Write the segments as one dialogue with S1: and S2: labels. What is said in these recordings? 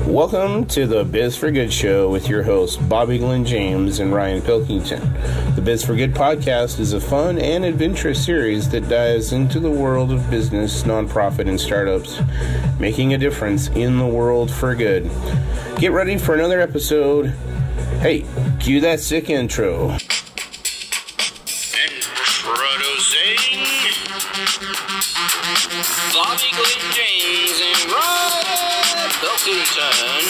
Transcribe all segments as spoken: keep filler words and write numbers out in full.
S1: Welcome to the Biz for Good show with your hosts, Bobby Glenn James and Ryan Pilkington. The Biz for Good podcast is a fun and adventurous series that dives into the world of business, nonprofit, and startups, making a difference in the world for good. Get ready for another episode. Hey, cue that sick intro.
S2: Introducing Bobby Glenn James and Ryan Pilkington.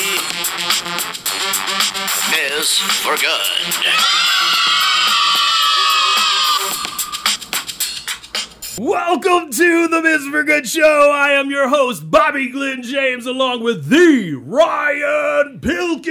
S2: Biz for Good.
S3: Welcome to the Biz for Good show. I am your host, Bobby Glenn James, along with the Ryan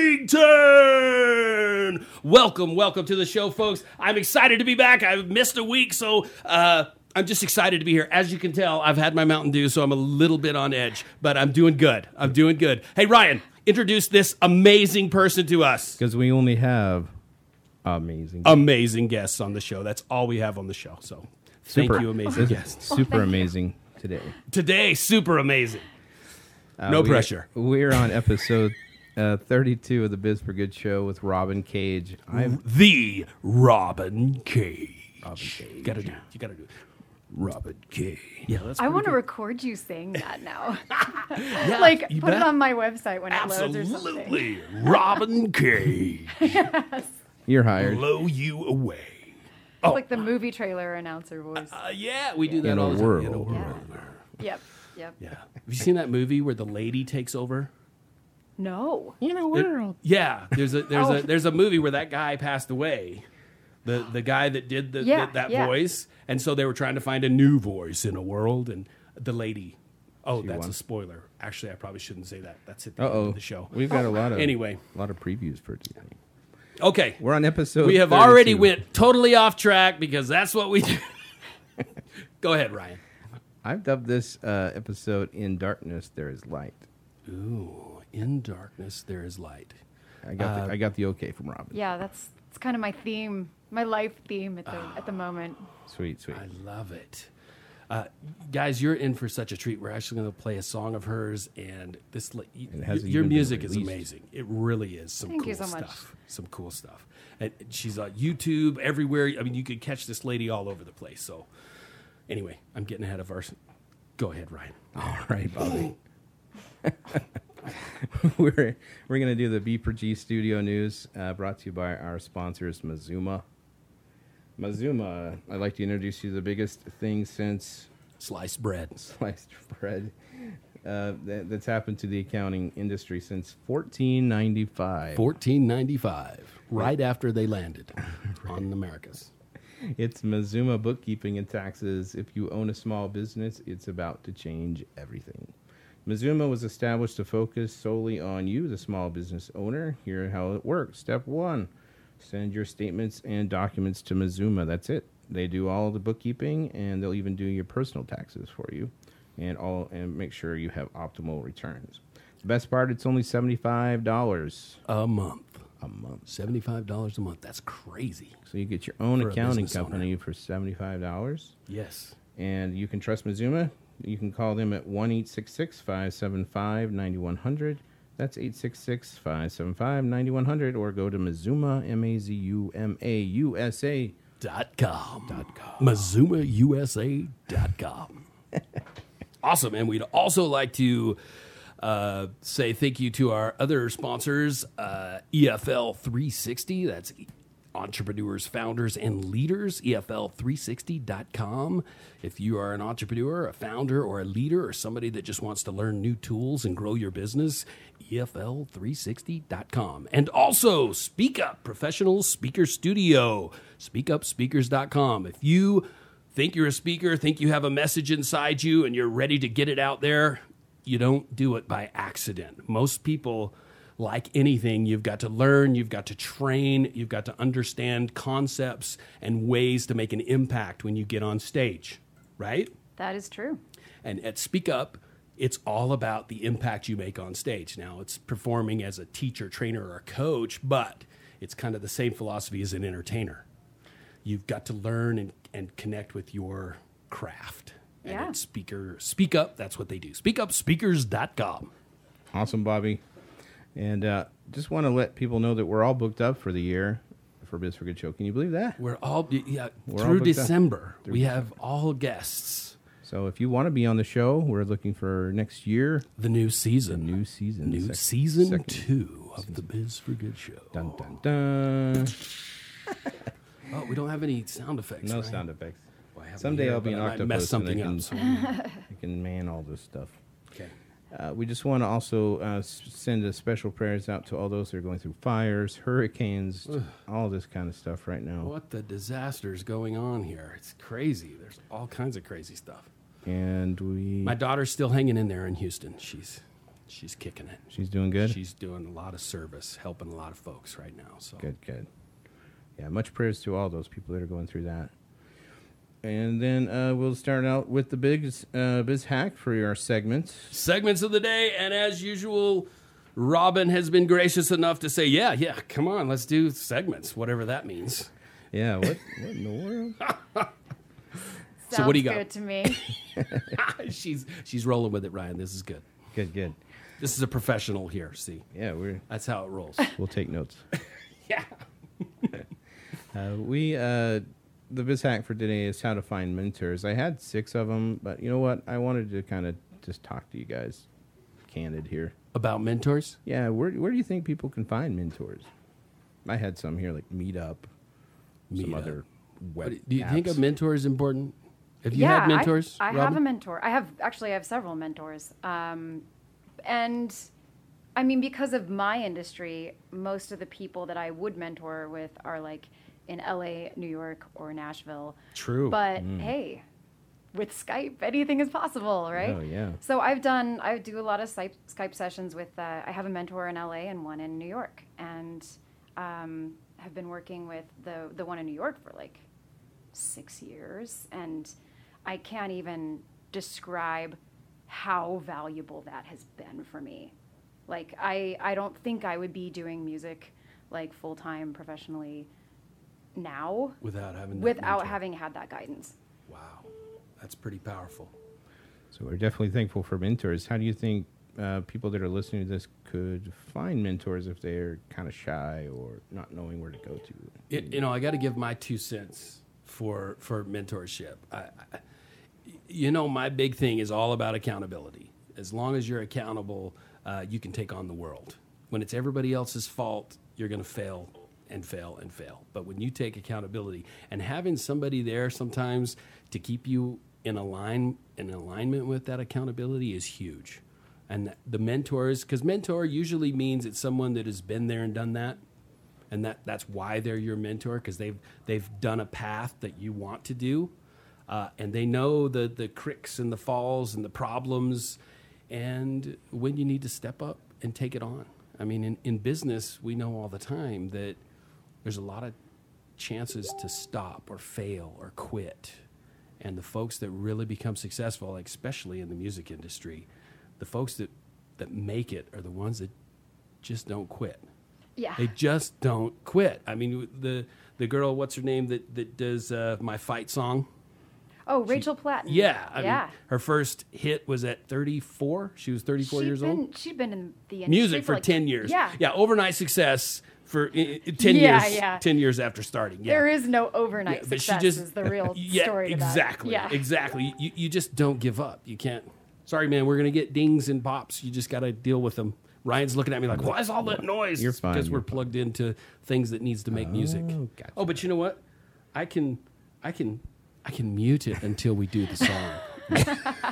S3: Pilkington. Welcome, welcome to the show, folks. I'm excited to be back. I've missed a week, so uh, I'm just excited to be here. As you can tell, I've had my Mountain Dew, so I'm a little bit on edge, but I'm doing good. I'm doing good. Hey, Ryan, introduce this amazing person to us.
S4: Because we only have amazing
S3: Amazing guests on the show. That's all we have on the show, so thank
S4: Super.
S3: you, amazing guests.
S4: Super amazing today.
S3: Today, super amazing.
S4: Uh,
S3: No
S4: we-
S3: pressure.
S4: We're on episode uh, thirty-two of the Biz for Good show with Robin Cage. I've
S3: The Robin Cage. Robin Cage. You gotta do. You gotta do. Robin Cage. Yeah, that's.
S5: I
S3: pretty
S5: want to
S3: good.
S5: record you saying that now.
S3: Yeah,
S5: like,
S3: you
S5: put
S3: bet.
S5: it on my website when it loads or something.
S3: Absolutely, Robin Cage.
S4: you're hired.
S3: Blow you away.
S5: It's like the movie trailer announcer voice.
S3: Uh, yeah, we do that
S4: In a
S3: all the time.
S4: world.
S3: In a world.
S5: Yeah. Yep. Yep.
S3: Yeah. Have you seen that movie where the lady takes over?
S5: No.
S4: In a
S3: It- yeah, there's a there's
S5: Oh.
S3: a there's a movie where that guy passed away, the the guy that did the,
S5: Yeah,
S3: the- that
S5: yeah.
S3: voice, and so they were trying to find a new voice in a world, and the lady. Oh,
S4: She
S3: that's
S4: won.
S3: a spoiler. Actually, I probably shouldn't say that. That's at the
S4: Uh
S3: end
S4: oh.
S3: of the show.
S4: We've got a lot of
S3: Anyway.
S4: a lot of previews for today.
S3: Okay,
S4: We're on episode.
S3: we have
S4: thirty-two.
S3: already went totally off track because that's what we do. Go ahead, Ryan.
S4: I've dubbed this uh, episode "In Darkness There Is Light."
S3: Ooh, in darkness there is light.
S4: I got
S3: Uh,
S4: the, I got the okay from Robin.
S5: Yeah, that's it's kind of my theme, my life theme at the at the moment.
S4: Sweet, sweet.
S3: I love it. Uh, guys, you're in for such a treat. We're actually going to play a song of hers, and this y- y-
S4: It hasn't
S3: your
S4: even been
S3: music is
S4: released.
S3: amazing. It really is some
S5: Thank
S3: cool
S5: you so much.
S3: stuff. Some cool stuff. And she's on YouTube everywhere. I mean, you could catch this lady all over the place. So, anyway, I'm getting ahead of our. Go ahead, Ryan.
S4: All right, Bobby. we're we're gonna do the B for G Studio News, uh, brought to you by our sponsors, Mazuma. Mazuma, I'd like to introduce you to the biggest thing since
S3: Sliced bread.
S4: sliced bread uh, that, that's happened to the accounting industry since fourteen ninety-five.
S3: fourteen ninety-five, right after they landed on the Americas.
S4: It's Mazuma Bookkeeping and Taxes. If you own a small business, it's about to change everything. Mazuma was established to focus solely on you, the small business owner. Here's how it works. Step one, send your statements and documents to Mazuma. That's it. They do all the bookkeeping, and they'll even do your personal taxes for you, and all and make sure you have optimal returns. The best part, it's only seventy-five dollars
S3: A month.
S4: a month.
S3: seventy-five dollars a month. That's crazy.
S4: So you get your own
S3: For a
S4: accounting
S3: business owner.
S4: company for seventy-five dollars.
S3: Yes.
S4: And you can trust Mazuma. You can call them at one eight six six, five seven five, nine one zero zero. That's eight six six, five seven five, nine one zero zero. Or go to Mazuma, M A Z U M A U S A.
S3: Dot com. Dot com. Mazuma U S A dot com. Awesome. And we'd also like to uh, say thank you to our other sponsors, uh, E F L three sixty. That's entrepreneurs, founders, and leaders, E F L three sixty dot com. If you are an entrepreneur, a founder, or a leader, or somebody that just wants to learn new tools and grow your business, E F L three sixty dot com. And also, Speak Up Professional Speaker Studio, speak up speakers dot com. If you think you're a speaker, think you have a message inside you, and you're ready to get it out there, you don't do it by accident. Most people, like anything, you've got to learn, you've got to train, you've got to understand concepts and ways to make an impact when you get on stage, right?
S5: That is true.
S3: And at Speak Up, it's all about the impact you make on stage. Now, it's performing as a teacher, trainer, or a coach, but it's kind of the same philosophy as an entertainer. You've got to learn and, and connect with your craft. And
S5: Yeah.
S3: at Speaker, Speak Up, that's what they do. speak up speakers dot com.
S4: Awesome, Bobby. And uh, just want to let people know that we're all booked up for the year for Biz for Good Show. Can you believe that?
S3: We're all yeah
S4: We're all
S3: through
S4: booked up.
S3: December.
S4: Through
S3: we
S4: December.
S3: have all guests.
S4: So if you want to be on the show, we're looking for next year.
S3: The new
S4: The
S3: season.
S4: new season.
S3: New
S4: Sec-
S3: season
S4: second
S3: two of the Biz for Good Show.
S4: Dun, dun, dun.
S3: Oh, we don't have any sound effects.
S4: No
S3: right?
S4: sound effects.
S3: Well, I have
S4: Someday
S3: one here,
S4: I'll be
S3: but
S4: an
S3: I might
S4: octopus
S3: mess
S4: and
S3: something
S4: I can,
S3: up. So.
S4: I can man all this stuff.
S3: Okay.
S4: Uh, we just want to also uh, s- send a special prayers out to all those that are going through fires, hurricanes, all this kind of stuff right now.
S3: What the disaster is going on here? It's crazy. There's all kinds of crazy stuff.
S4: And we,
S3: My daughter's still hanging in there in Houston. She's she's kicking it.
S4: she's doing good.
S3: She's doing a lot of service, helping a lot of folks right now. So
S4: Good, good. Yeah, much prayers to all those people that are going through that. And then uh, we'll start out with the big uh, biz hack for our segment.
S3: segments of the day, and as usual, Robin has been gracious enough to say, "Yeah, yeah, come on, let's do segments, whatever that means."
S4: Yeah, what, what in the world?
S5: Sounds
S3: So what do you got?
S5: good to me.
S3: she's she's rolling with it, Ryan. This is good.
S4: Good, good.
S3: This is a professional here. See,
S4: Yeah, we're
S3: that's how it rolls.
S4: we'll take notes.
S3: Yeah.
S4: Uh, we uh, the biz hack for today is how to find mentors. I had six of them, but you know what? I wanted to kind of just talk to you guys, candid here.
S3: About mentors.
S4: Yeah, where where do you think people can find mentors? I had some here like Meetup, some
S3: Meetup.
S4: other web.
S3: Do you think a
S4: apps.
S3: mentor is important? Have you
S5: yeah,
S3: had mentors?
S5: I, I have
S3: Robin?
S5: a mentor. I have actually I have several mentors. Um, and I mean, because of my industry, most of the people that I would mentor with are like in L A, New York, or Nashville.
S3: True.
S5: But hey, with Skype, anything is possible, right?
S4: Oh, yeah.
S5: So I've done, I do a lot of Skype, Skype sessions with, uh, I have a mentor in L A and one in New York. And um, have been working with the, the one in New York for like six years. And I can't even describe how valuable that has been for me. Like, I, I don't think I would be doing music like full-time professionally now
S3: without having that
S5: without
S3: mentor.
S5: having had that guidance.
S3: Wow, that's pretty powerful.
S4: So we're definitely thankful for mentors. How do you think uh, people that are listening to this could find mentors if they're kind of shy or not knowing where to go to?
S3: It, you know, I got to give my two cents for for mentorship. I, I, you know, my big thing is all about accountability. As long as you're accountable, uh, you can take on the world. When it's everybody else's fault, you're going to fail and fail and fail. But when you take accountability and having somebody there sometimes to keep you in align in alignment with that accountability is huge. And the mentors, because mentor usually means it's someone that has been there and done that. And that, that's why they're your mentor, because they've they've done a path that you want to do, uh, and they know the the cricks and the falls and the problems, and when you need to step up and take it on. I mean, in, in business, we know all the time that there's a lot of chances to stop or fail or quit, and the folks that really become successful, like especially in the music industry, the folks that that make it are the ones that just don't quit.
S5: Yeah.
S3: They just don't quit. I mean, the the girl, what's her name, that that does uh, my fight song?
S5: Oh, Rachel Platten.
S3: Yeah, I
S5: yeah.
S3: mean, her first hit was at thirty-four. She was thirty-four
S5: She'd
S3: years
S5: been,
S3: old.
S5: She'd been in the industry
S3: Music for
S5: like,
S3: ten years.
S5: Yeah.
S3: yeah, overnight success for uh, ten
S5: Yeah,
S3: years.
S5: yeah.
S3: Ten years after starting. Yeah.
S5: There is no overnight
S3: Yeah, but she
S5: success.
S3: just
S5: is the real
S3: yeah,
S5: story. To
S3: exactly,
S5: that. Yeah.
S3: exactly. You you just don't give up. You can't. Sorry, man. We're gonna get dings and pops. You just got to deal with them. Ryan's looking at me like, "Why is all that noise?"
S4: You're fine,
S3: Because we're
S4: you're fine.
S3: plugged into things that needs to make music.
S4: gotcha.
S3: Oh, but you know what? I can, I can, I can mute it until we do the song.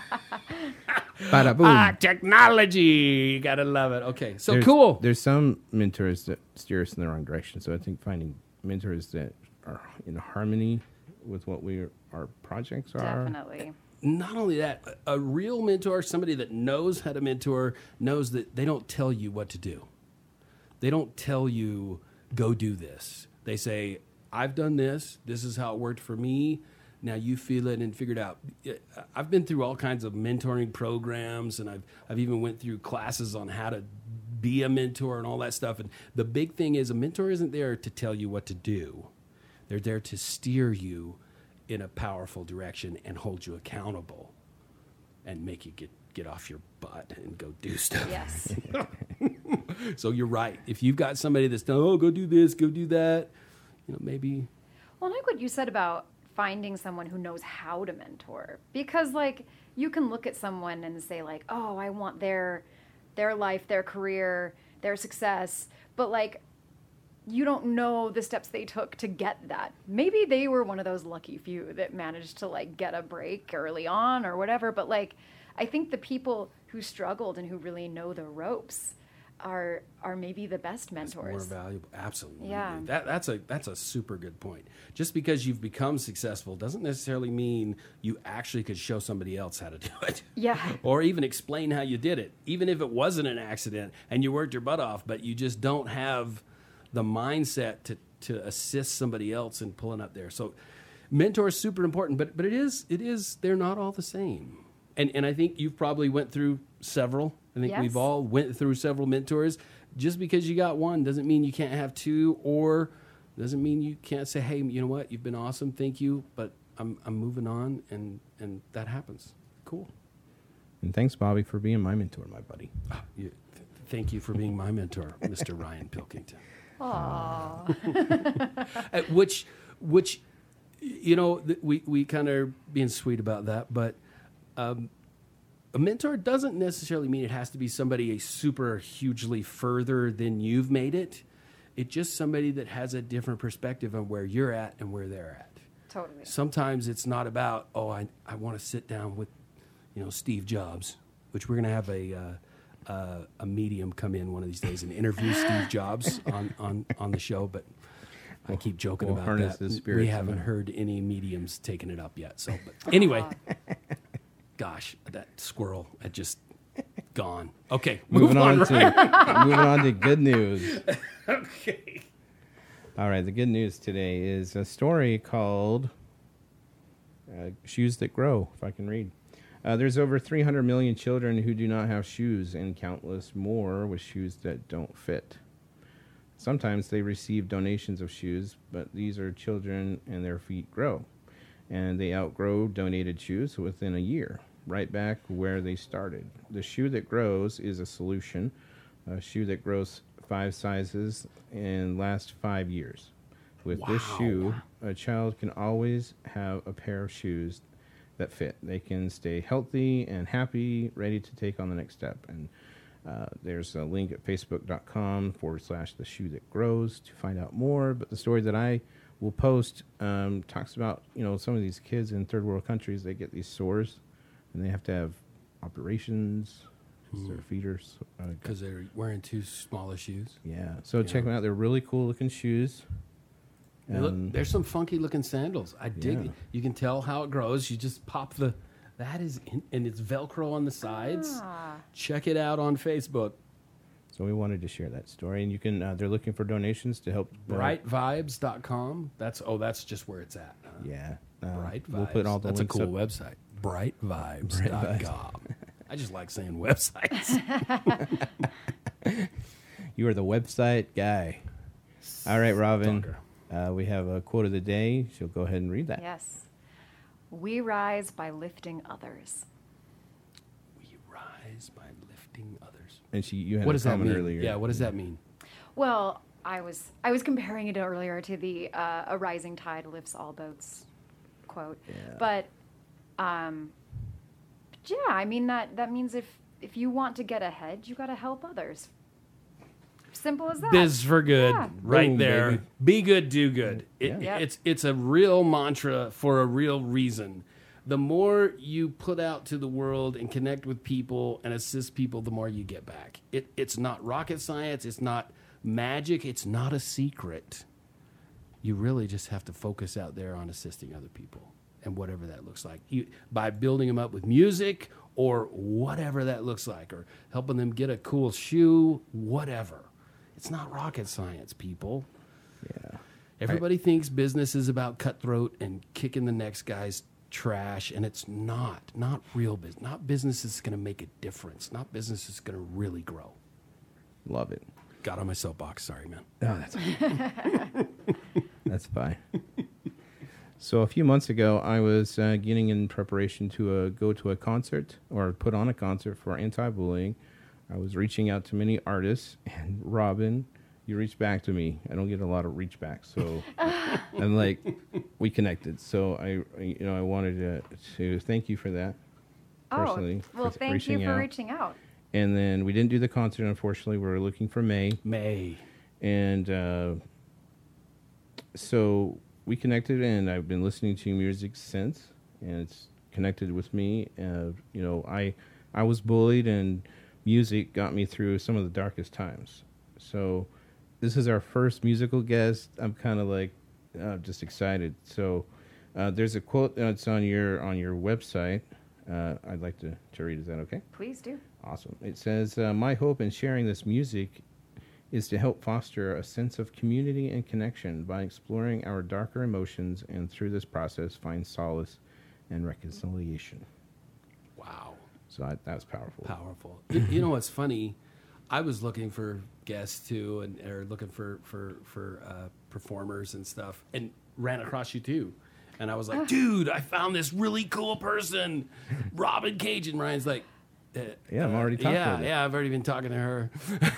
S4: Bada boom.
S3: ah, technology! You gotta love it. Okay, so
S4: there's,
S3: cool.
S4: There's some mentors that steer us in the wrong direction. So I think finding mentors that are in harmony with what we our projects are.
S5: Definitely.
S3: Not only that, a a real mentor, somebody that knows how to mentor, knows that they don't tell you what to do. They don't tell you, go do this. They say, I've done this. This is how it worked for me. Now you feel it and figure it out. I've been through all kinds of mentoring programs, and I've I've even went through classes on how to be a mentor and all that stuff. And the big thing is, a mentor isn't there to tell you what to do. They're there to steer you in a powerful direction and hold you accountable and make you get, get off your butt and go do stuff.
S5: Yes.
S3: So you're right. If you've got somebody that's done, oh, go do this, go do that, you know, maybe.
S5: Well, I like what you said about finding someone who knows how to mentor, because like you can look at someone and say like, oh, I want their their life, their career, their success, but like you don't know the steps they took to get that. Maybe they were one of those lucky few that managed to like get a break early on or whatever, but like I think the people who struggled and who really know the ropes are are maybe the best mentors.
S3: More valuable, absolutely.
S5: Yeah.
S3: That that's a that's a super good point. Just because you've become successful doesn't necessarily mean you actually could show somebody else how to do it.
S5: Yeah.
S3: Or even explain how you did it, even if it wasn't an accident and you worked your butt off, but you just don't have the mindset to to assist somebody else in pulling up there. So, mentor is super important, but but it is it is they're not all the same. And and I think you've probably went through several. I think
S5: Yes.
S3: we've all went through several mentors. Just because you got one doesn't mean you can't have two, or doesn't mean you can't say, hey, you know what, you've been awesome, thank you, but I'm I'm moving on, and, and that happens. Cool.
S4: And thanks, Bobby, for being my mentor, my buddy.
S3: Ah, you, th- thank you for being my mentor, Mister Ryan Pilkington.
S5: Aww.
S3: Uh, which, which, you know, th- we, we kind of being sweet about that, but um, a mentor doesn't necessarily mean it has to be somebody super hugely further than you've made it. It's just somebody that has a different perspective on where you're at and where they're at.
S5: Totally.
S3: Sometimes it's not about, oh, I, I want to sit down with, you know, Steve Jobs, which we're going to have a uh, uh, a medium come in one of these days and interview Steve Jobs on, on, on the show, but I keep joking
S4: we'll
S3: about
S4: harness
S3: that.
S4: his spirits
S3: We haven't
S4: somehow.
S3: heard any mediums taking it up yet. So, but anyway, gosh, that squirrel had just gone. Okay,
S4: Moving
S3: move
S4: on,
S3: on.
S4: to moving on to good news.
S3: Okay.
S4: All right, the good news today is a story called uh, Shoes That Grow, if I can read. Uh, there's over three hundred million children who do not have shoes, and countless more with shoes that don't fit. Sometimes they receive donations of shoes, but these are children and their feet grow. And they outgrow donated shoes within a year, right back where they started. The shoe that grows is a solution, a shoe that grows five sizes and lasts five years. With this
S3: Wow.
S4: shoe, a child can always have a pair of shoes that fit. They can stay healthy and happy, ready to take on the next step. And uh, there's a link at facebook.com forward slash the shoe that grows to find out more. But the story that I will post um, talks about, you know, some of these kids in third world countries, they get these sores and they have to have operations because their feet are so, uh,
S3: Because they're wearing too small of shoes.
S4: yeah. So check them out. They're really cool looking shoes.
S3: They look,
S4: Um,
S3: there's some funky looking sandals. I dig
S4: Yeah.
S3: it. You can tell how it grows. You just pop the, that is, in, and it's Velcro on the sides.
S5: Ah.
S3: Check it out on Facebook.
S4: So we wanted to share that story, and you can. Uh, they're looking for donations to help. Uh,
S3: bright vibes dot com. That's, oh, that's just where it's at. Huh?
S4: Yeah. Uh,
S3: Bright Vibes.
S4: We'll put all the
S3: That's
S4: links
S3: a cool
S4: up.
S3: website. bright vibes dot com. I just like saying websites.
S4: You are the website guy. All right, Robin.
S3: Talker.
S4: Uh, we have a quote of the day. She'll go ahead and read that.
S5: Yes. We rise by lifting others.
S3: We rise by lifting others.
S4: And she, you had
S3: What
S4: a
S3: does that
S4: comment
S3: mean?
S4: earlier.
S3: Yeah, what does that mean?
S5: Well, I was I was comparing it earlier to the uh, "a rising tide lifts all boats" quote.
S4: Yeah.
S5: But, um, but yeah, I mean that that means if if you want to get ahead, you got to help others. Simple as that.
S3: Biz for good,
S5: Yeah.
S3: right
S4: Boom,
S3: there.
S4: baby.
S3: Be good, do good. It,
S5: Yeah. Yep.
S3: It's it's a real mantra for a real reason. The more you put out to the world and connect with people and assist people, the more you get back. It, it's not rocket science. It's not magic. It's not a secret. You really just have to focus out there on assisting other people, and whatever that looks like, you, by building them up with music or whatever that looks like, or helping them get a cool shoe, whatever. It's not rocket science, people.
S4: Yeah.
S3: Everybody thinks business is about cutthroat and kicking the next guy's trash, and it's not. Not real business. Not business is going to make a difference. Not business is going to really grow.
S4: Love it.
S3: Got on my soapbox. Sorry, man.
S4: Oh, that's okay. That's fine. So a few months ago, I was uh, getting in preparation to uh, go to a concert or put on a concert for anti-bullying I was reaching out to many artists, and Robin, you reached back to me. I don't get a lot of reach back, so I'm like, we connected. So I, you know, I wanted to, to thank you for that personally.
S5: Oh, well,
S4: for
S5: thank
S4: reaching
S5: you for
S4: out.
S5: reaching out.
S4: And then we didn't do the concert, unfortunately. We were looking for May.
S3: May.
S4: And uh, so we connected, and I've been listening to your music since, and it's connected with me. Uh, you know, I I was bullied, and music got me through some of the darkest times. So this is our first musical guest. I'm kind of like uh, just excited. So uh, there's a quote that's on your on your website. Uh, I'd like to, to read. Is that okay?
S5: Please do.
S4: Awesome. It says, uh, my hope in sharing this music is to help foster a sense of community and connection by exploring our darker emotions, and through this process find solace and reconciliation.
S3: Wow.
S4: So I, that's powerful.
S3: Powerful. you, you know what's funny? I was looking for guests too, and or looking for for for uh, performers and stuff, and ran across you too. And I was like, dude, I found this really cool person, Robin Cage. And Ryan's like, uh,
S4: Yeah, I'm already talking
S3: yeah,
S4: to her.
S3: yeah, I've already been talking to her.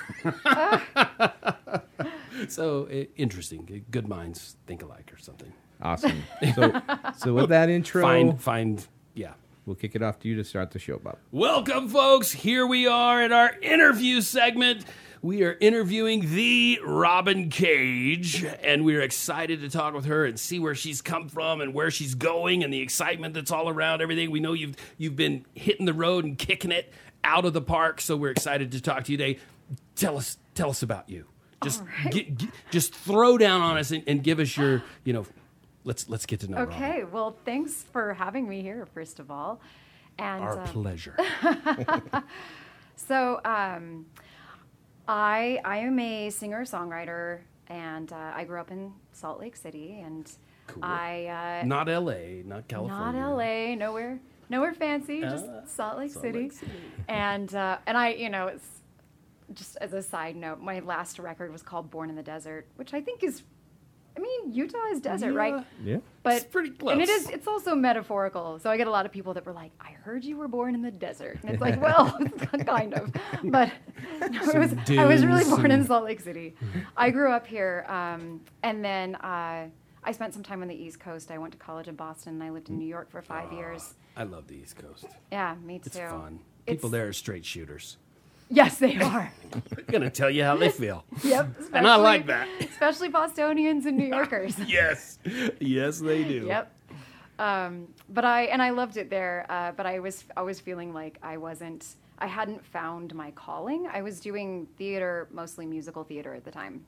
S3: So uh, interesting. Good minds think alike, or something.
S4: Awesome. So, so with that intro,
S3: Find, find, yeah.
S4: we'll kick it off to you to start the show, Bob.
S3: Welcome, folks. Here we are at our interview segment. We are interviewing the Robin Cage, and we're excited to talk with her and see where she's come from and where she's going, and the excitement that's all around everything. We know you've you've been hitting the road and kicking it out of the park, so we're excited to talk to you today. Tell us, tell us about you. Just,
S5: right.
S3: gi- gi- just throw down on us and, and give us your, you know, let's let's get to know.
S5: Okay.
S3: Robin.
S5: Well, thanks for having me here, first of all. And
S3: Our
S5: uh,
S3: pleasure.
S5: So, um, I I am a singer songwriter, and uh, I grew up in Salt Lake City, and
S3: Cool.
S5: I uh,
S3: Not L A, not California.
S5: not L A, nowhere nowhere fancy,
S3: Uh,
S5: just Salt Lake
S3: Salt
S5: City.
S3: Lake City.
S5: And uh, and I, you know, it's just as a side note, my last record was called Born in the Desert, which I think is, I mean, Utah is desert, right?
S4: Yeah.
S5: But
S3: It's pretty
S5: and it
S3: close.
S5: is. It's also metaphorical. So I get a lot of people that were like, "I heard you were born in the desert," and it's like, well, kind of. But no, it was. I was really
S3: dunes
S5: born in
S3: and-
S5: Salt Lake City. I grew up here, um, and then uh, I spent some time on the East Coast. I went to college in Boston, and I lived in New York for five years.
S3: I love the East Coast.
S5: Yeah, me too.
S3: It's fun.
S5: It's-
S3: People there are straight shooters.
S5: Yes, they are.
S3: They're gonna tell you how they feel.
S5: Yep.
S3: And I like
S5: especially-
S3: that.
S5: Especially Bostonians and New Yorkers.
S3: Yes, yes, they do.
S5: Yep. Um, but I and I loved it there. Uh, but I was always feeling like I wasn't. I hadn't found my calling. I was doing theater, mostly musical theater at the time,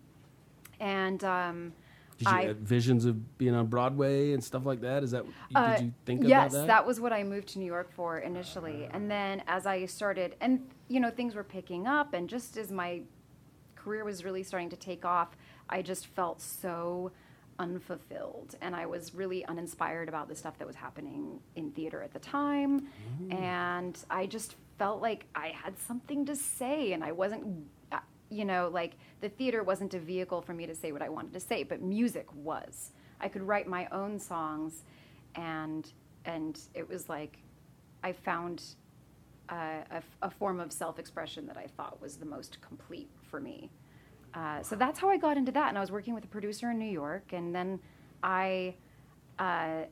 S5: and um,
S3: Did you
S5: I.
S3: have visions of being on Broadway and stuff like that? Is that
S5: Uh,
S3: did you think
S5: yes,
S3: about that?
S5: was what I moved to New York for initially. And then as I started, and you know, things were picking up, and just as my career was really starting to take off, I just felt so unfulfilled, and I was really uninspired about the stuff that was happening in theater at the time. And I just felt like I had something to say, and I wasn't, uh, you know, like the theater wasn't a vehicle for me to say what I wanted to say, but music was. I could write my own songs, and and it was like I found uh, a, a form of self-expression that I thought was the most complete for me. Uh, so that's how I got into that, and I was working with a producer in New York, and then I, uh,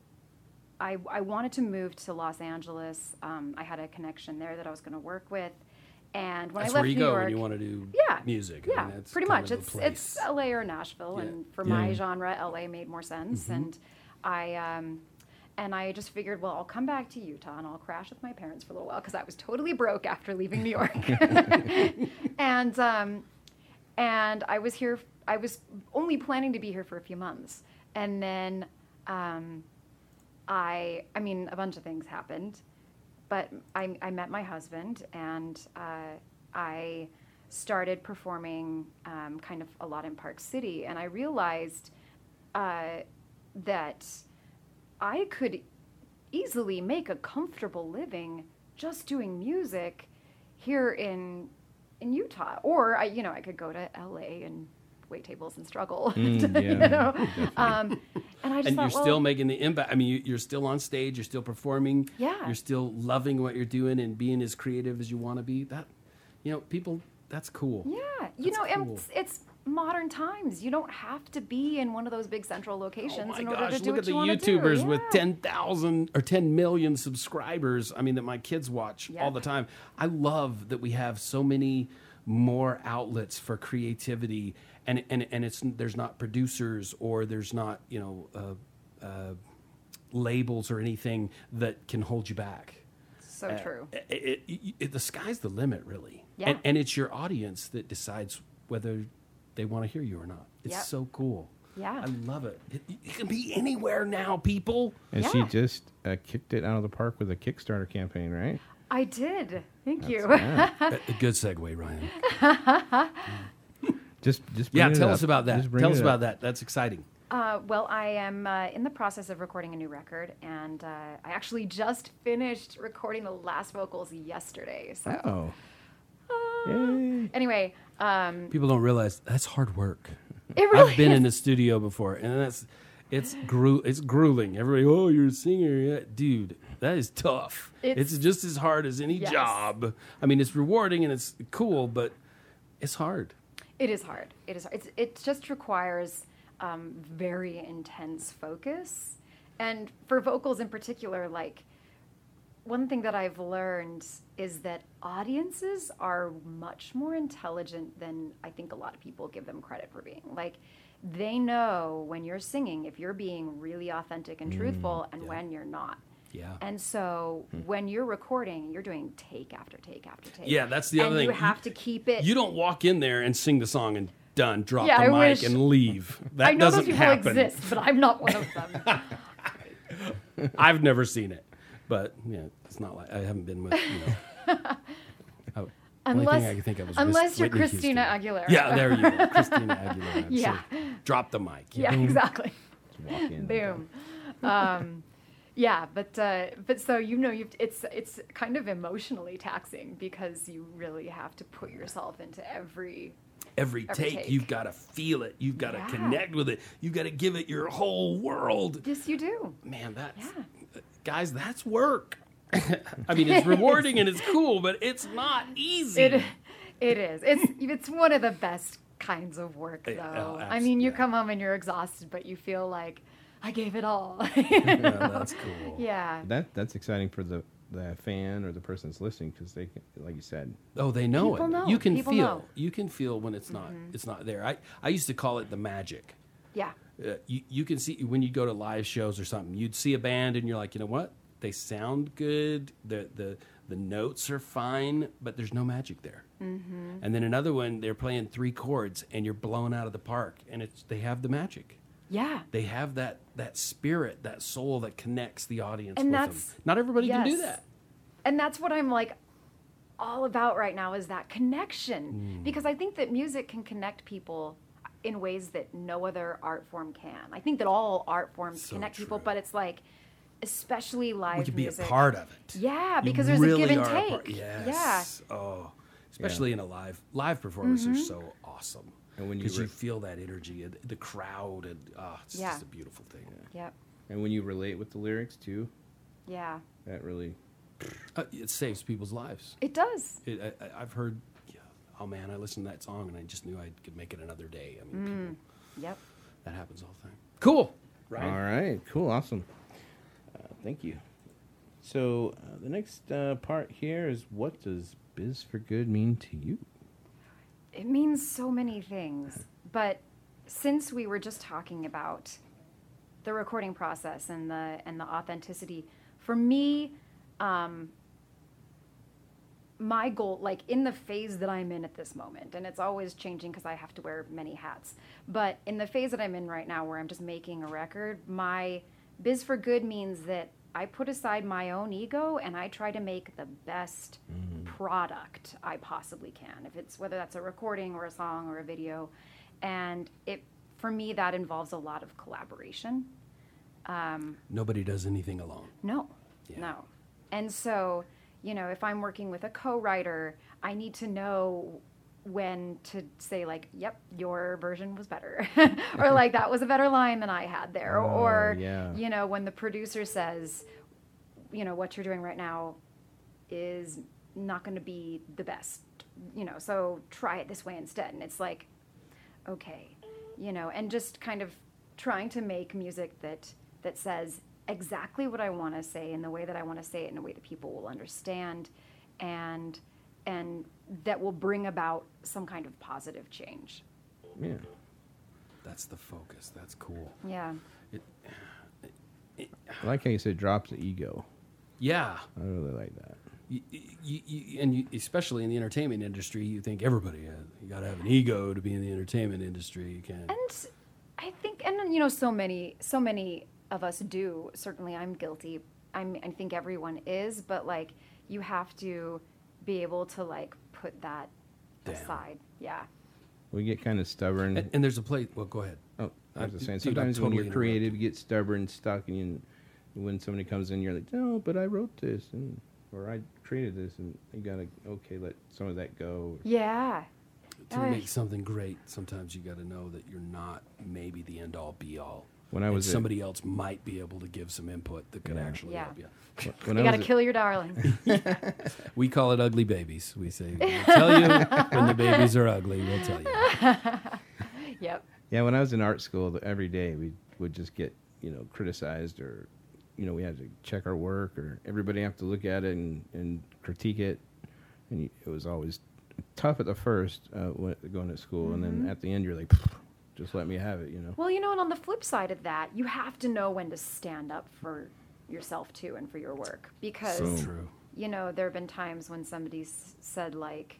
S5: I, I wanted to move to Los Angeles. Um, I had a connection there that I was going to work with, and when
S3: That's
S5: I left
S3: where you
S5: New
S3: go
S5: York,
S3: when you want to do
S5: yeah,
S3: music.
S5: yeah,
S3: I mean, that's
S5: pretty
S3: kind
S5: much.
S3: of the
S5: It's
S3: place.
S5: it's L A or Nashville,
S3: Yeah.
S5: and for
S3: Yeah.
S5: my genre, L A made more sense. And I um, and I just figured, well, I'll come back to Utah and I'll crash with my parents for a little while because I was totally broke after leaving New York. and um, and I was here. I was only planning to be here for a few months, and then um, I I mean, a bunch of things happened. But I, I met my husband, and uh, I started performing um, kind of a lot in Park City, and I realized uh, that I could easily make a comfortable living just doing music here in in Utah, or I, you know, I could go to L A and wait tables and struggle,
S4: Mm,
S5: to,
S4: yeah,
S5: you know. Um, and I just
S3: And
S5: thought,
S3: you're
S5: well,
S3: still making the impact. I mean, you, you're still on stage. You're still performing.
S5: Yeah.
S3: You're still loving what you're doing and being as creative as you want to be. That, You know, people, that's cool.
S5: Yeah, you
S3: That's
S5: know, and
S3: cool.
S5: it's, it's modern times. You don't have to be in one of those big central locations
S3: Oh my
S5: in order
S3: gosh,
S5: to do
S3: look
S5: what
S3: at the
S5: you want to do.
S3: YouTubers with
S5: Yeah.
S3: ten thousand or ten million subscribers. I mean, that my kids watch
S5: Yeah.
S3: all the time. I love that we have so many more outlets for creativity, and and and it's there's not producers or there's not you know uh, uh, labels or anything that can hold you back.
S5: So
S3: Uh,
S5: true.
S3: It, it, it, it- the sky's the limit, really.
S5: Yeah.
S3: And, and it's your audience that decides whether they want to hear you or not. It's
S5: Yep.
S3: so cool.
S5: Yeah.
S3: I love it. It, it can be anywhere now, people.
S4: And she
S5: Yeah.
S4: just uh, kicked it out of the park with a Kickstarter campaign, right?
S5: I did. Thank you.
S4: Yeah.
S3: A, a good segue, Ryan.
S4: Just, just
S3: Yeah,
S4: bring it
S3: tell
S4: up.
S3: us about that.
S4: Just bring
S3: Tell
S4: it
S3: us
S4: up.
S3: about that. That's exciting.
S5: Uh, well, I am uh, in the process of recording a new record, and uh, I actually just finished recording the last vocals yesterday. So,
S4: Oh,
S5: uh,
S4: yay.
S5: anyway, um,
S3: People don't realize that's hard work.
S5: it really
S3: I've been
S5: is.
S3: in the studio before, and that's it's gru- it's grueling. Everybody, oh, you're a singer, yeah. Dude. That is tough. It's,
S5: It's-
S3: just as hard as any
S5: Yes.
S3: job. I mean, it's rewarding and it's cool, but it's hard.
S5: It is hard. It is. Hard. It's, it just requires um, very intense focus, and for vocals in particular, like one thing that I've learned is that audiences are much more intelligent than I think a lot of people give them credit for being. Like they know when you're singing if you're being really authentic and truthful, and
S3: yeah.
S5: when you're not.
S3: Yeah.
S5: And so when you're recording, you're doing take after take after take.
S3: Yeah, that's the other
S5: and
S3: thing.
S5: you have to keep it.
S3: You don't walk in there and sing the song and done, drop
S5: Yeah,
S3: the
S5: I
S3: mic
S5: wish-
S3: and leave. That
S5: I know
S3: doesn't
S5: those people
S3: happen.
S5: exist, but I'm not one of them.
S3: I've never seen it, but yeah, it's not like I haven't been with. You know, oh, only
S5: Unless-
S3: thing I can think of was
S5: unless
S3: Whis-
S5: you're
S3: Whitney
S5: Christina
S3: Houston.
S5: Aguilera.
S3: Yeah, there you go, Christina Aguilera.
S5: Yeah.
S3: So, drop the mic.
S5: Yeah,
S3: Boom.
S5: exactly.
S4: Walk in.
S5: Boom. Um, yeah, but uh, but so you know, you've, it's it's kind of emotionally taxing because you really have to put yourself into every.
S3: Every
S5: Every
S3: take,
S5: take.
S3: you've got to feel it. You've got to
S5: Yeah.
S3: connect with it. You've got to give it your whole world.
S5: Yes, you do.
S3: Man, that's
S5: Yeah.
S3: guys, that's work. I mean, it's rewarding and it's cool, but it's not easy.
S5: It it is. It's it's one of the best kinds of work, though.
S3: Yeah, oh,
S5: I mean, you
S3: abs- yeah.
S5: come home and you're exhausted, but you feel like I gave it all.
S3: Yeah, that's cool.
S5: Yeah.
S4: That that's exciting for the the fan or the person that's listening because they, can, like you said,
S3: Oh, they know
S5: People
S3: it.
S5: know.
S3: You can
S5: People
S3: feel.
S5: know.
S3: You can feel when it's not. It's not there. I I used to call it the magic.
S5: Yeah.
S3: Uh, you you can see when you go to live shows or something. You'd see a band and you're like, you know what? They sound good. The the the notes are fine, but there's no magic there. Mm-hmm. And then another one, they're playing three chords and you're blown out of the park, and it's they have the magic.
S5: Yeah.
S3: They have that that spirit, that soul that connects the audience
S5: And
S3: with
S5: that's-
S3: them. Not everybody can do
S5: yes.
S3: that.
S5: And that's what I'm like all about right now is that connection.
S3: Mm.
S5: Because I think that music can connect people in ways that no other art form can. I think that all art forms
S3: So
S5: connect people,
S3: true.
S5: but it's like especially live
S3: We could be
S5: music.
S3: a part of it.
S5: Yeah,
S3: You
S5: because there's
S3: really
S5: a give and
S3: are a
S5: take.
S3: part- Yes. Oh, especially in a live live performance, are so awesome.
S4: And when you
S3: because
S4: re-
S3: you feel that energy, and the crowd, and oh, it's
S5: Yeah.
S3: just a beautiful thing.
S5: Yeah. Yep.
S4: and when you relate with the lyrics too,
S5: Yeah.
S4: that really
S3: Uh, it saves people's lives.
S5: It does.
S3: It, I, I- I've heard, yeah, oh man, I listened to that song and I just knew I could make it another day. I mean, people,
S5: Yep.
S3: that happens all the time. Cool, right?
S4: All right, cool, awesome. Uh, thank you. So uh, the next uh, part here is, what does Biz for Good mean to you?
S5: It means so many things. But since we were just talking about the recording process and the and the authenticity, for me, um, my goal, like in the phase that I'm in at this moment, and it's always changing because I have to wear many hats, but in the phase that I'm in right now where I'm just making a record, my Biz for Good means that I put aside my own ego and I try to make the best product I possibly can. If it's whether that's a recording or a song or a video, and it for me that involves a lot of collaboration.
S3: Nobody does anything alone.
S5: No,
S3: Yeah.
S5: no. And so, you know, if I'm working with a co-writer, I need to know when to say like, yep, your version was better. Or like, that was a better line than I had there.
S4: Oh,
S5: or,
S4: yeah.
S5: you know, when the producer says, you know, what you're doing right now is not going to be the best you know, so try it this way instead. And it's like, okay, you know, and just kind of trying to make music that that says exactly what I want to say in the way that I want to say it in a way that people will understand, and and that will bring about some kind of positive change.
S4: Yeah.
S3: That's the focus. That's cool.
S5: Yeah.
S3: It, it,
S4: I like how you said drops the ego.
S3: yeah.
S4: I really like that.
S3: You, you, you, and you, especially in the entertainment industry, you think everybody has. You got to have an ego to be in the entertainment industry. You can.
S5: And I think, and you know, so many, so many of us do. Certainly, I'm guilty. I'm, I think everyone is. But like, you have to be able to like put that
S3: Down.
S5: aside. Yeah.
S4: We get kind of stubborn.
S3: And, and there's a place. Well, go ahead.
S4: Oh, I was just saying,
S3: Dude, I'm
S4: sometimes when
S3: totally
S4: you're creative, you get stubborn, stuck, and you, when somebody comes in, you're like, no, but I wrote this, and or I created this, and you gotta, okay, let some of that go.
S5: Yeah.
S3: To
S5: Uh,
S3: make something great, sometimes you got to know that you're not maybe the end all be all.
S4: When I
S3: And
S4: was at-
S3: somebody else might be able to give some input that could
S4: Yeah.
S3: actually
S5: Yeah.
S3: help you.
S4: When
S5: You
S4: I
S5: got to
S4: was at-
S5: kill your darling.
S3: We call it ugly babies. We say, we'll tell you when the babies are ugly. We'll tell you.
S5: Yep.
S4: Yeah, when I was in art school, the- every day we would just get, you know, criticized, or, you know, we had to check our work, or everybody have to look at it and, and critique it. And you, it was always tough at the first, uh, when, going to school, and then at the end you're like, just let me have it, you know.
S5: Well, you know, and on the flip side of that, you have to know when to stand up for yourself too and for your work, because
S3: So true.
S5: you know, there have been times when somebody s- said like,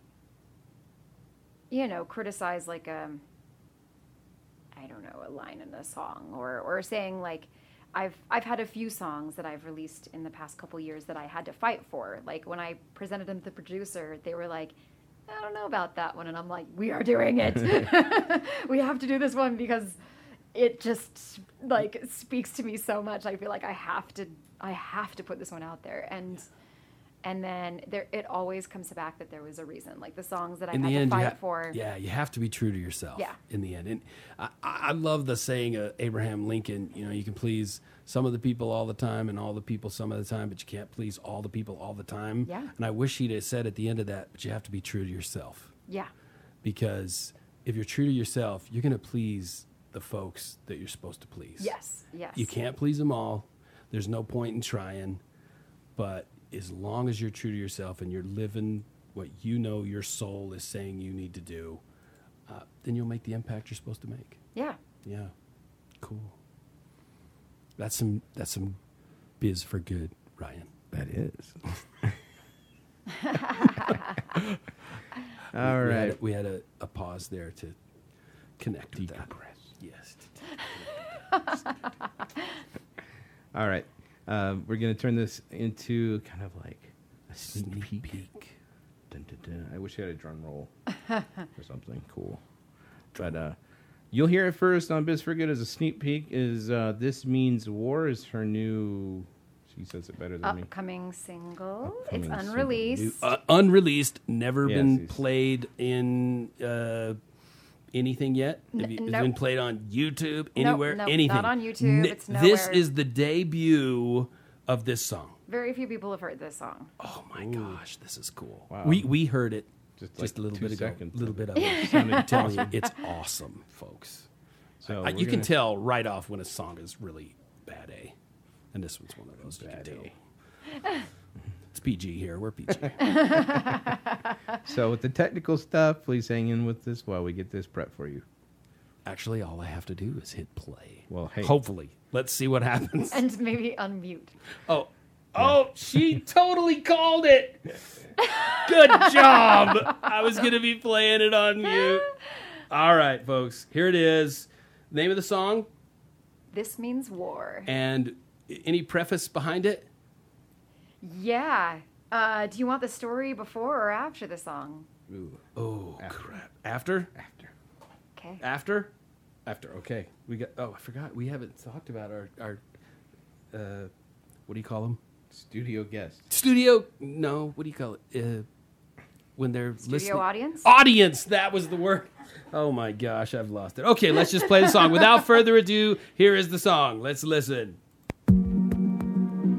S5: you know, criticize like a, I don't know, a line in a song, or or saying like, I've I've had a few songs that I've released in the past couple years that I had to fight for. Like when I presented them to the producer, they were like, I don't know about that one, and I'm like, we are doing it. We have to do this one because it just like speaks to me so much. I feel like I have to I have to put this one out there, and and then there it always comes back that there was a reason. Like the songs that I
S3: In
S5: had
S3: the
S5: to
S3: end, you
S5: fight
S3: ha-
S5: for.
S3: yeah, you have to be true to yourself.
S5: Yeah.
S3: In the end, and I, I love the saying of Abraham Lincoln. You know, you can please some of the people all the time, and all the people some of the time, but you can't please all the people all the time.
S5: Yeah.
S3: And I wish he'd have said at the end of that, but you have to be true to yourself,
S5: Yeah.
S3: because if you're true to yourself, you're going to please the folks that you're supposed to please.
S5: Yes. Yes.
S3: You can't please them all. There's no point in trying. But as long as you're true to yourself and you're living what you know your soul is saying you need to do, uh, then you'll make the impact you're supposed to make.
S5: Yeah.
S3: Yeah. Cool. That's some that's some biz for good, Ryan.
S4: That is.
S3: We-
S4: All
S3: we
S4: right.
S3: Had a, we had a, a pause there to connect with that. Yes.
S4: All right. Uh, we're going to turn this into kind of like a sneak,
S3: Sneak
S4: peek.
S3: peek.
S4: Dun, dun, dun. I wish I had a drum roll or something cool. But uh, you'll hear it first on Biz for Good as a sneak peek. Is uh, This Means War is her new... She says it better than me.
S5: Upcoming single.
S4: Upcoming
S5: it's
S4: single.
S5: unreleased.
S3: New- uh, unreleased, never
S4: Yes,
S3: been
S4: he's-
S3: played in uh, anything yet. Have you,
S5: N-
S3: It's
S5: nope.
S3: been played on YouTube, anywhere,
S5: nope,
S3: anything.
S5: not on YouTube, it's
S3: This
S5: nowhere.
S3: is the debut of this song.
S5: Very few people have heard this song.
S3: Oh my gosh, this is cool.
S4: Wow.
S3: We we heard it
S4: Just
S3: just,
S4: like
S3: a little
S4: two
S3: bit ago.
S4: seconds
S3: A little
S4: of
S3: bit
S4: it.
S3: of it. I'm telling you, it's awesome, folks.
S4: So
S3: Uh,
S4: we're
S3: you can
S4: gonna-
S3: tell right off when a song is really bad A, and this one's one of those. You can
S4: Bad
S3: tell.
S4: A.
S3: It's P G here. We're P G.
S4: So with the technical stuff, please hang in with us while we get this prep for you.
S3: Actually, all I have to do is hit play.
S4: Well, hey.
S3: Hopefully, let's see what happens.
S5: And maybe unmute.
S3: Oh, oh, she totally called it. Good job. I was gonna be playing it on mute. All right, folks. Here it is. Name of the song
S5: This Means War.
S3: and any preface behind it.
S5: Yeah. Uh, do you want the story before or after the song?
S4: Ooh.
S3: Oh
S4: After.
S3: crap! After,
S4: After.
S5: Okay.
S3: after, after. Okay, we got. Oh, I forgot. We haven't talked about our our. Uh, what do you call them?
S4: Studio guest.
S3: Studio? No. What do you call it? Uh, when they're
S5: Studio
S3: listening.
S5: audience?
S3: Audience. That was the word. Oh my gosh, I've lost it. Okay, let's just play the song. Without further ado, here is the song. Let's listen.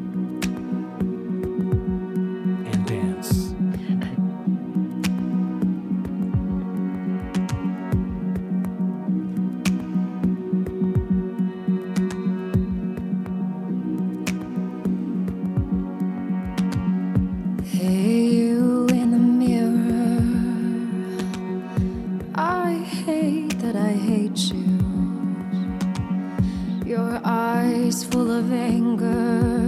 S3: And dance.
S6: I hate that I hate you. Your eyes full of anger,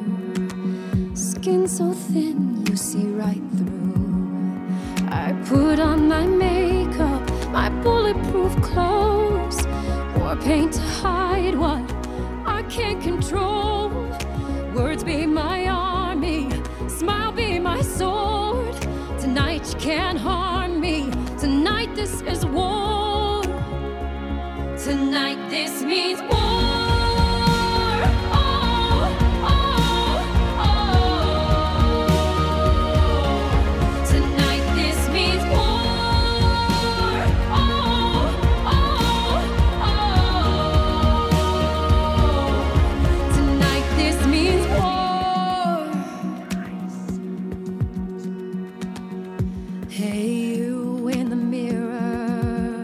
S6: skin so thin you see right through. I put on my makeup, my bulletproof clothes, wore paint to hide what I can't control. Words be my army, smile be my sword. Tonight you can't harm me. Tonight this is war. Tonight this means war. Oh, oh, oh. Tonight this means war. Oh, oh, oh. Tonight this means war. Hey, you in the mirror.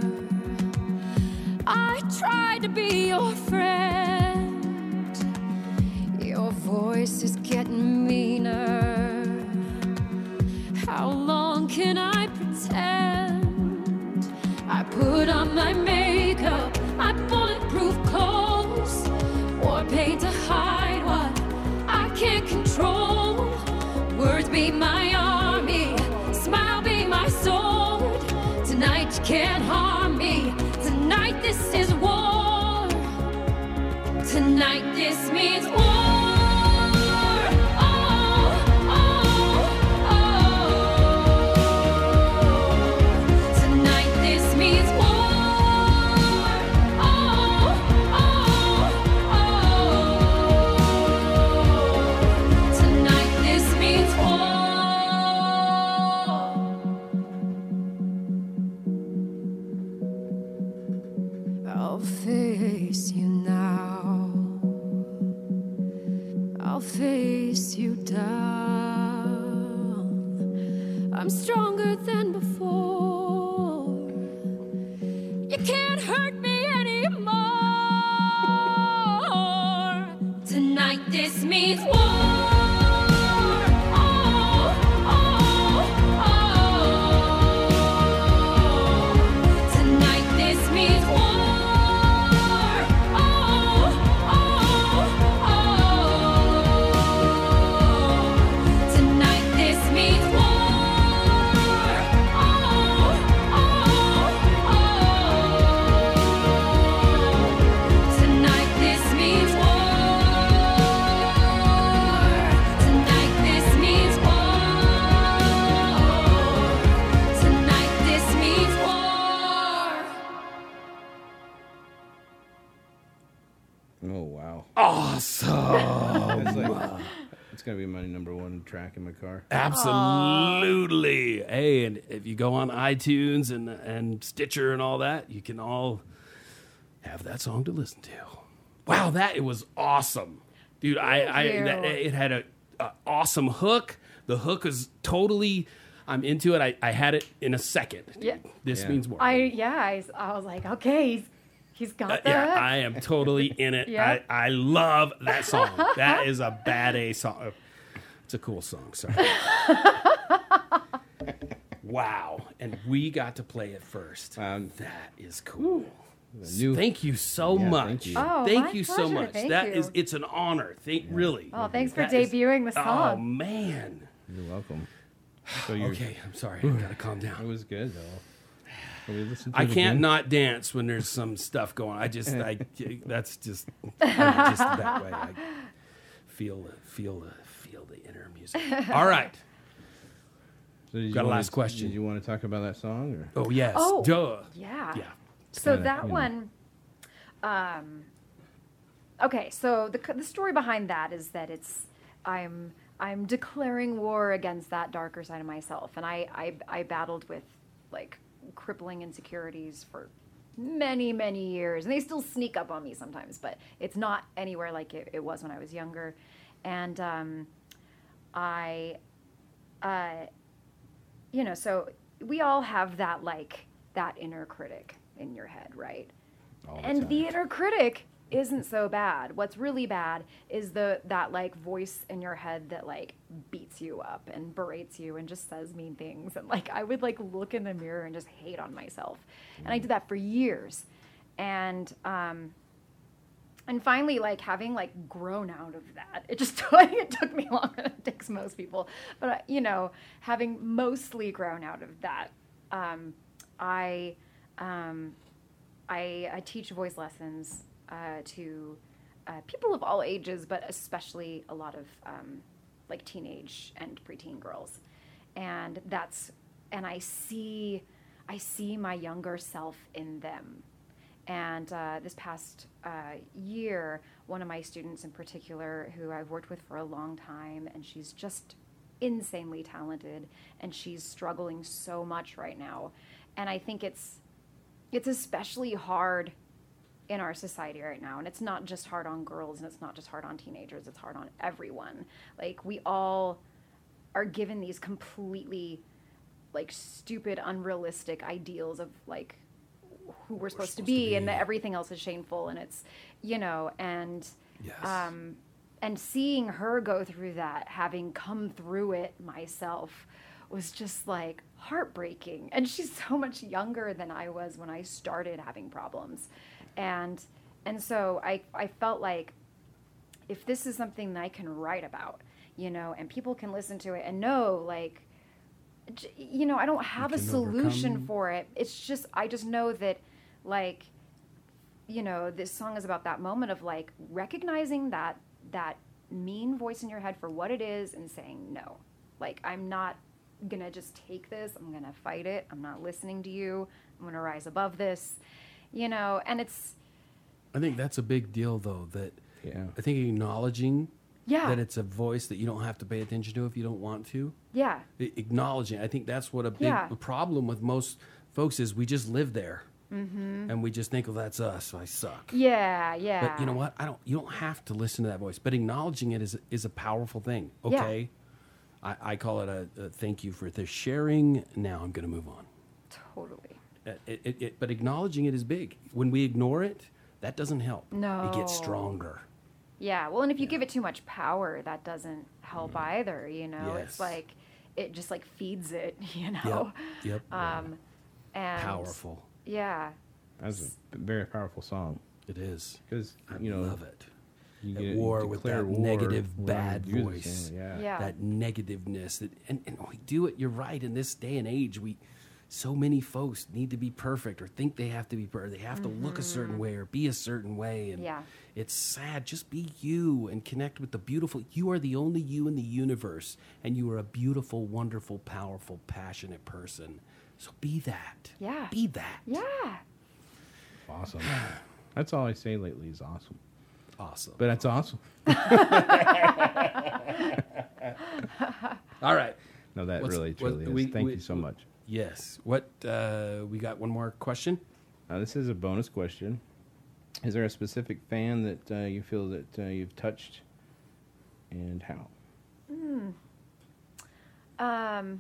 S6: I tried to be your friend. Your voice is getting meaner. How long can I pretend? I put on my makeup, my bulletproof clothes, wore paint to hide what I can't control. Words be my army, smile be my sword. Tonight you can't harm me. Tonight this is war. Tonight this means war. Oh, oh, oh. Tonight this means war. Oh, oh, oh. Tonight this means war. I'll face you now. I'll face you down. I'm stronger than before. You can't hurt me anymore. Tonight this means war. Oh, oh, oh. Tonight this means war. Oh, oh, oh. Tonight this means war. Oh, oh, oh. Tonight this means war. Tonight this means war. Tonight this means war.
S4: Oh wow.
S3: Awesome.
S4: That's like, it's gonna be my number one track in my car.
S3: Absolutely. Hey, and if you go on iTunes and and Stitcher and all that, you can all have that song to listen to. Wow, that it was awesome, dude. I, I
S5: you.
S3: that, it had a, a awesome hook. The hook is totally. I'm into it. I, I had it in a second. Dude.
S5: Yeah.
S3: This
S4: Yeah.
S3: means more.
S5: I yeah, I, I was like, okay, he's he's got
S3: Uh,
S5: that.
S3: yeah, I am totally in it.
S5: Yeah.
S3: I, I love that song. That is a bad A song. It's a cool song. Sorry. Wow. And we got to play it first.
S4: Um,
S3: That is cool.
S4: new-
S3: Thank you so
S4: Yeah,
S3: much.
S4: thank you.
S5: Oh,
S3: thank
S5: my
S3: you so
S5: pleasure.
S3: much.
S5: Thank
S3: That
S5: you.
S3: is, it's an honor. Thank really.
S5: Oh, thanks for
S3: That is-
S5: debuting the
S3: Oh
S5: song.
S3: man.
S4: You're welcome. So you're,
S3: Okay, I'm sorry. I gotta calm
S4: It
S3: down.
S4: was good though. Can we listen to
S3: I
S4: it
S3: can't
S4: again?
S3: not dance when there's some stuff going. I just, I, that's just, I'm just that way. I feel, the, feel, the, feel the inner music. All right.
S4: So did you
S3: Got a
S4: wanna-
S3: last question.
S4: Did you want to talk about that song or?
S3: Oh yes.
S5: Oh.
S3: Duh.
S5: Yeah.
S3: Yeah.
S5: So
S4: Kinda,
S5: that
S4: you know.
S5: one, um, okay. So the the story behind that is that it's I'm I'm declaring war against that darker side of myself, and I I, I battled with like crippling insecurities for many many years, and they still sneak up on me sometimes, but it's not anywhere like it, it was when I was younger, and um, I, uh, you know, so we all have that like that inner critic in your head, right?
S4: All the
S5: And
S4: time.
S5: the inner critic isn't so bad. What's really bad is the that like voice in your head that like beats you up and berates you and just says mean things. And like I would like look in the mirror and just hate on myself. And I did that for years. And um and finally, like having like grown out of that, it just it took me longer than it takes most people. But uh, you know, having mostly grown out of that, um, I, um, I I teach voice lessons uh, to uh, people of all ages, but especially a lot of um, like teenage and preteen girls, and that's and I see I see my younger self in them. And uh, this past uh, year, one of my students in particular, who I've worked with for a long time, and she's just insanely talented, and she's struggling so much right now. And I think it's it's especially hard in our society right now. And it's not just hard on girls, and it's not just hard on teenagers. It's hard on everyone. Like, we all are given these completely, like, stupid, unrealistic ideals of, like, who we're supposed, supposed to, be, to be, and that everything else is shameful, and it's, you know, and
S3: Yes.
S5: um, and seeing her go through that, having come through it myself, was just like heartbreaking. And she's so much younger than I was when I started having problems, and and so I I felt like if this is something that I can write about, you know, and people can listen to it and know, like, you know, I don't have a solution
S3: overcome.
S5: for it. It's just, I just know that, like, you know, this song is about that moment of, like, recognizing that, that mean voice in your head for what it is and saying no. Like, I'm not going to just take this. I'm going to fight it. I'm not listening to you. I'm going to rise above this, you know, and it's...
S3: I think that's a big deal, though, that
S4: Yeah.
S3: I think acknowledging
S5: Yeah.
S3: that it's a voice that you don't have to pay attention to if you don't want to.
S5: Yeah.
S3: I- Acknowledging. I think that's what a big
S5: Yeah.
S3: problem with most folks is. We just live there. Mm-hmm. And we just think, well, that's us. So I suck.
S5: Yeah, yeah.
S3: But you know what? I don't. You don't have to listen to that voice. But acknowledging it is is a powerful thing. Okay. I, I call it a, a thank you for the sharing. Now I'm going to move on.
S5: Totally.
S3: Uh, It, it, it, but acknowledging it is big. When we ignore it, that doesn't help.
S5: No.
S3: It gets stronger.
S5: Yeah, well, and if you give it too much power, that doesn't help either, you know?
S3: Mm. Yes.
S5: It's like, it just, like, feeds it, you know?
S3: Yep. Yep.
S5: Um, and
S3: Powerful.
S5: Yeah.
S4: That's a very powerful song
S3: It is.
S4: because
S3: I
S4: you know
S3: love it.
S4: you
S3: At
S4: get
S3: war
S4: you
S3: with
S4: declare
S3: that
S4: war
S3: negative,
S4: when
S3: bad
S4: you do
S3: voice.
S4: this, yeah.
S5: Yeah.
S3: That negativeness. That, and, and we do it, you're right, in this day and age, we so many folks need to be perfect or think they have to be perfect. They have to look a certain way or be a certain way. And
S5: Yeah.
S3: it's sad. Just be you and connect with the beautiful. You are the only you in the universe, and you are a beautiful, wonderful, powerful, passionate person. So be that.
S5: Yeah.
S3: Be that.
S5: Yeah.
S4: Awesome. That's all I say lately is awesome.
S3: Awesome.
S4: But that's awesome.
S3: All right.
S4: No, that
S3: What's-
S4: really
S3: what-
S4: truly is.
S3: we-
S4: Thank
S3: we-
S4: you so much.
S3: Yes. What, uh, we got one more question?
S4: Uh, this is a bonus question. Is there a specific fan that uh, you feel that uh, you've touched, and how?
S5: Um,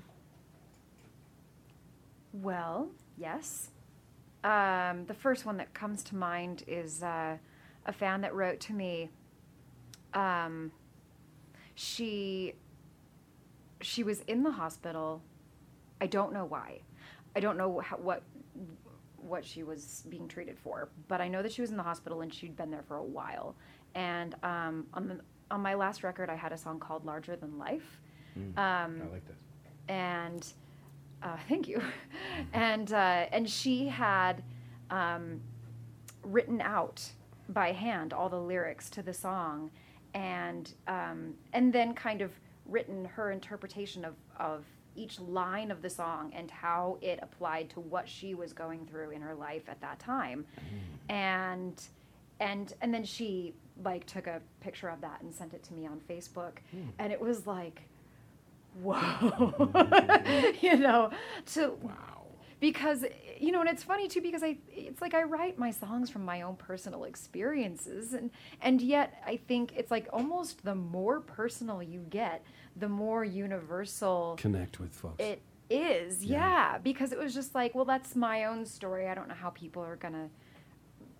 S5: well, yes. Um, the first one that comes to mind is uh, a fan that wrote to me. Um, she she was in the hospital. I don't know why. I don't know how, what what she was being treated for, but I know that she was in the hospital and she'd been there for a while. And um, on the on my last record, I had a song called "Larger Than Life." Um,
S4: I like this.
S5: and uh, thank you. and uh, and she had um, written out by hand all the lyrics to the song, and um, and then kind of written her interpretation of of each line of the song and how it applied to what she was going through in her life at that time. And and and then she like took a picture of that and sent it to me on Facebook, and it was like, whoa. You know, to
S3: Wow.
S5: because you know, and it's funny too, because I it's like I write my songs from my own personal experiences, and and yet I think it's like almost the more personal you get, the more universal
S3: Connect with folks.
S5: it is. Yeah. Because it was just like, well, that's my own story. I don't know how people are gonna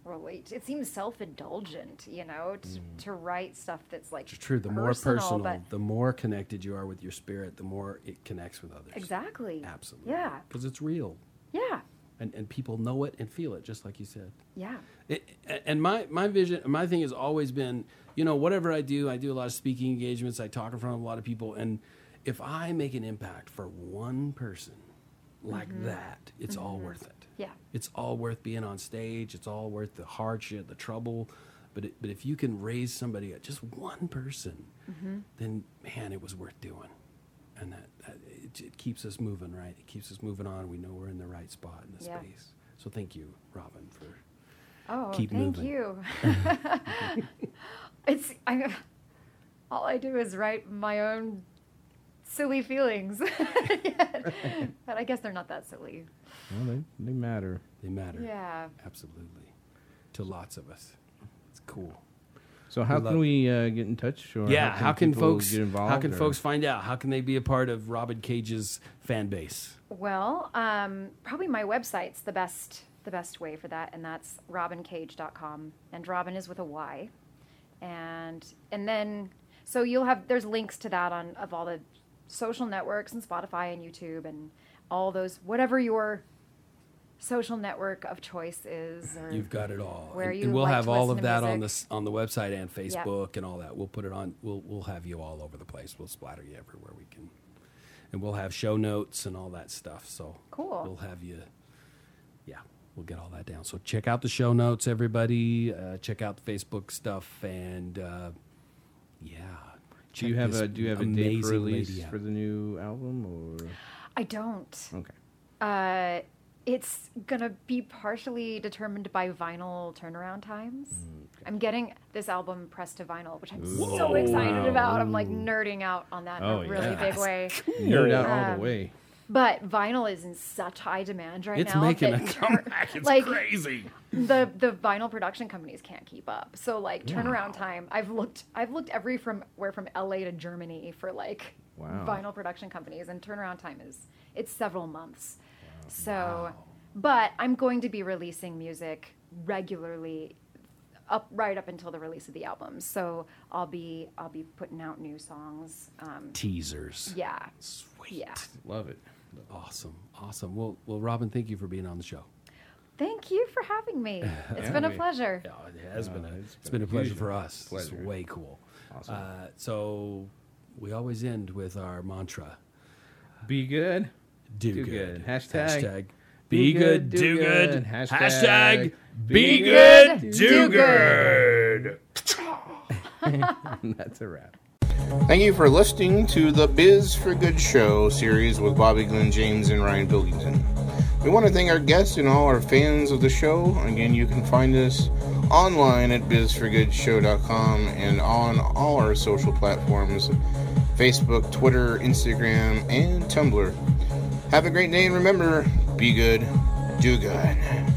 S5: relate. It seems self-indulgent, you know, to,
S3: Mm.
S5: to write stuff that's like
S3: It's true. The more
S5: personal,
S3: personal,
S5: but
S3: the more connected you are with your spirit, the more it connects with others.
S5: exactly.
S3: Absolutely.
S5: Yeah.
S3: Because it's real.
S5: Yeah.
S3: And, and people know it and feel it, just like you said.
S5: Yeah.
S3: It, and my, my vision, my thing has always been, you know, whatever I do, I do a lot of speaking engagements. I talk in front of a lot of people. And if I make an impact for one person like that, it's all worth it.
S5: Yeah.
S3: It's all worth being on stage. It's all worth the hardship, the trouble. But it, but if you can raise somebody, just one person, then man, it was worth doing. And that, that it, it keeps us moving, right? It keeps us moving on. We know we're in the right spot in the
S5: Yeah.
S3: space. So thank you, Robin, for
S5: Oh,
S3: Keep
S5: thank
S3: moving.
S5: you. It's I, all I do is write my own silly feelings, but I guess they're not that silly.
S4: Well, they, they matter.
S3: they matter.
S5: Yeah.
S3: Absolutely. To lots of us. It's cool.
S4: So how
S3: We love
S4: can we uh, get in touch? Or
S3: yeah, how can,
S4: people
S3: folks
S4: get involved?
S3: how can
S4: or-
S3: folks find out? How can they be a part of Robin Cage's fan base?
S5: Well, um, probably my website's the best the best way for that, and that's robin cage dot com. And Robin is with a Y. And and then so you'll have there's links to that on of all the social networks and Spotify and YouTube and all those whatever your social network of choice is. Or
S3: You've got it all.
S5: Where
S3: and,
S5: you
S3: and we'll
S5: like
S3: have
S5: to
S3: all
S5: listen
S3: of
S5: to
S3: that on
S5: music.
S3: this on the website and Facebook and all that. We'll put it on. We'll we'll have you all over the place. We'll splatter you everywhere we can, and we'll have show notes and all that stuff. So
S5: Cool.
S3: We'll have you. Yeah, we'll get all that down. So check out the show notes, everybody. Uh, check out the Facebook stuff, and uh, yeah.
S4: Do you
S3: check
S4: have
S3: this
S4: a Do you have a date for
S3: amazing
S4: release
S3: lady out.
S4: for the new album? Or
S5: I don't.
S4: okay,
S5: Uh, it's gonna be partially determined by vinyl turnaround times. I'm getting this album pressed to vinyl, which I'm so excited about. I'm like nerding out on that in
S4: Oh,
S5: a really
S4: yeah.
S5: big way.
S4: nerd out all
S5: Um,
S4: the way.
S5: But vinyl is in such high demand right
S3: It's
S5: now.
S3: making a
S5: that
S3: comeback. It's
S5: like,
S3: crazy.
S5: the the vinyl production companies can't keep up. So like turnaround time, I've looked I've looked every from where from L A to Germany for like
S4: Wow.
S5: vinyl production companies, and turnaround time is it's several months. So, but I'm going to be releasing music regularly up right up until the release of the album. So I'll be I'll be putting out new songs. Um,
S3: Teasers.
S5: yeah,
S3: Sweet.
S5: yeah.
S4: Love it.
S3: Awesome. Awesome. Well, well, Robin, thank you for being on the show.
S5: Thank you for having me. It's
S4: Yeah,
S5: been a
S4: we-
S5: pleasure.
S3: Yeah, it has been a
S4: it's
S3: it's
S4: been
S3: been a
S4: a
S3: pleasure
S4: huge
S3: for us.
S4: pleasure.
S3: It's way cool.
S4: Awesome.
S3: Uh, so we always end with our mantra:
S4: Be good.
S3: Do,
S4: Do
S3: good.
S4: good. Hashtag
S3: Hashtag be good. Do good.
S4: Hashtag
S3: Hashtag
S4: be
S3: be good.
S5: good,
S3: Do
S5: do
S3: good.
S4: That's a wrap.
S1: Thank you for listening to the Biz for Good Show series with Bobby Glenn James and Ryan Pilkington. We want to thank our guests and all our fans of the show. Again, you can find us online at biz for good show dot com and on all our social platforms, Facebook, Twitter, Instagram, and Tumblr. Have a great day, and remember, be good, do good.